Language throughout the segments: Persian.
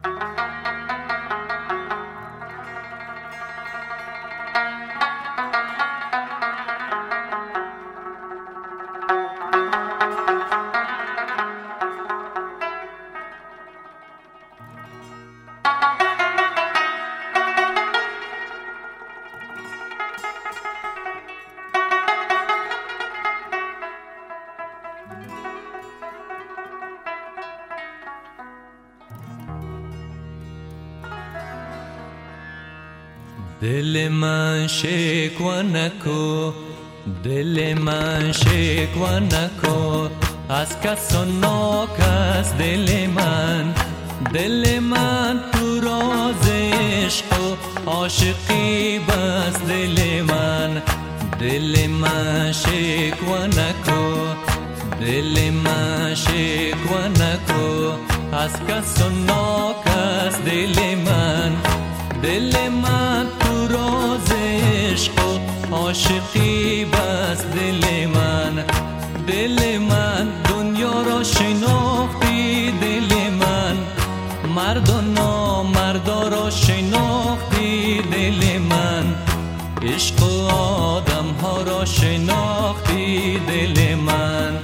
دل من شکوه نکو، دل من شکوه نکو از کس و ناکس. دل من تو راز عشق و عاشقی بس. دل من شکوه نکو، دل من شکوه نکو از کس و ناکس. دل من تو راز عشق و عاشقی بس. دل من دنیا را شناختی. دل من مرد و نامردا را شناختی. دل من عشق و آدم ها را شناختی. دل من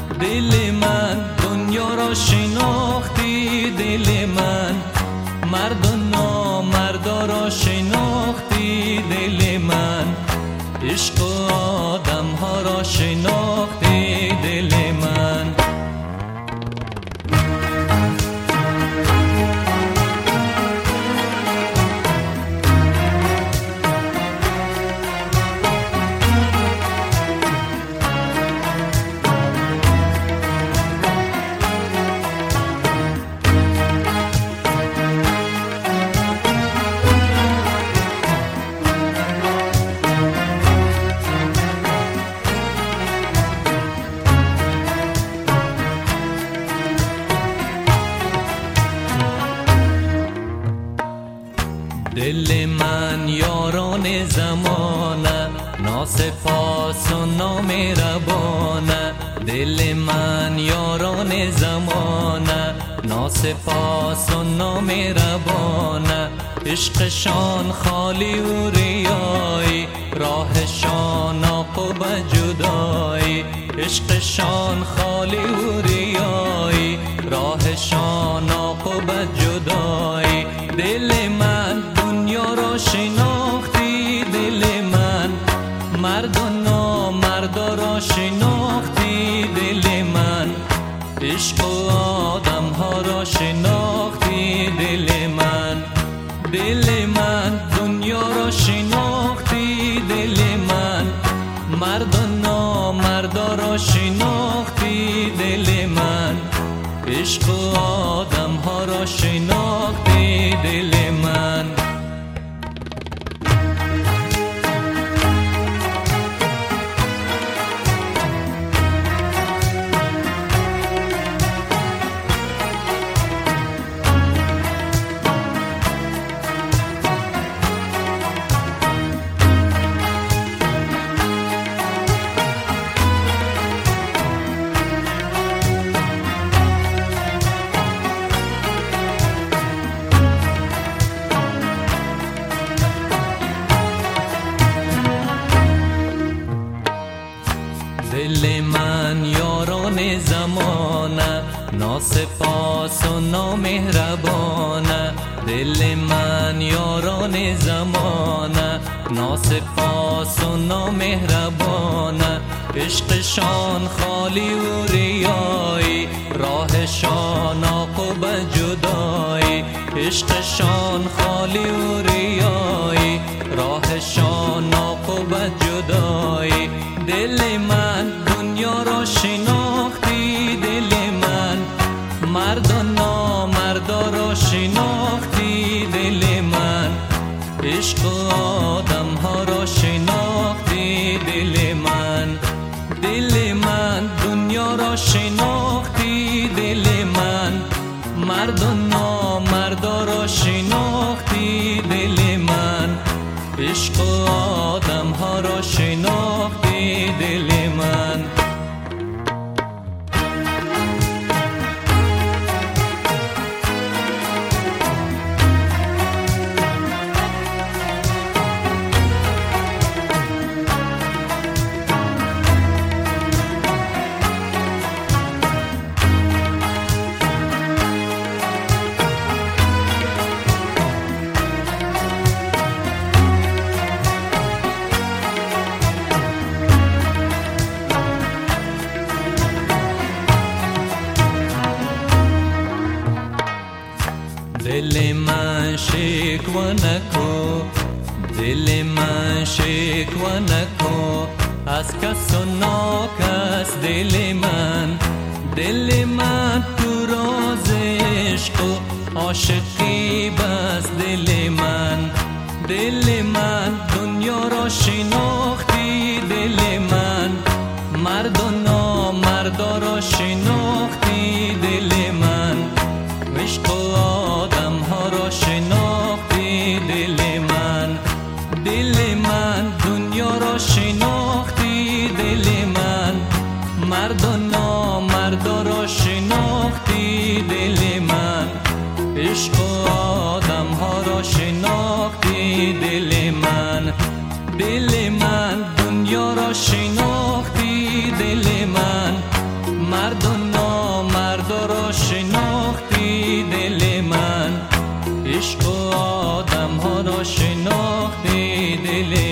دنیا را شناختی. دل من مرد و نامردا را شناختی. دل من عشق و آدم ها را شناختی. دل من دل من یاران زمانه ناسپاس و نامهربانه. دل من یاران زمانه ناسپاس و نامهربانه. عشقشان خالی و ریایی، راهشان عاقب جدایی. عشقشان خالی و ریایی، راهشان عاقب جدایی. دل من دنیا را شناختی. دل من مرد و نامردا را شناختی. دل من عشق و آدم ها را شناختی. دل من دنیا را شناختی. دل من مرد و نامردا را شناختی. دل من عشق و آدم ها را شناختی. دل من دل من یاران زمانه ناسپاس و نامهربانه. دل من یاران زمانه ناسپاس و نامهربانه. عشقشان خالی و ریایی، راهشان عاقب جدایی. عشقشان خالی و ریایی، راهشان عاقب جدایی. دل من دنیا را شناختی. دل من مرد و نامردا را شناختی. دل من عشق و آدم ها را شناختی. دل من دنیا را شناختی. دل من مرد و نامردا را شناختی. دل من عشق و آدم ها را شناختی. دل من دل من شکوه نکن، دل من شکوه نکن از کس و ناکس. دل من تو راز عشق و عاشقی بس. دل من دنیا را شناختی، دل من مرد و نامردا را شناختی، دل من عشق و آدم ها را شناختی، دل من دنیا را شناختی، دل من مرد و نامردا را شناختی، دل من عشق و آدم ها را شناختی، دل من دنیا را شناختی، دل من مرد و نامردا را شناختی، دل من عشق و آدم ها را شناختی، دل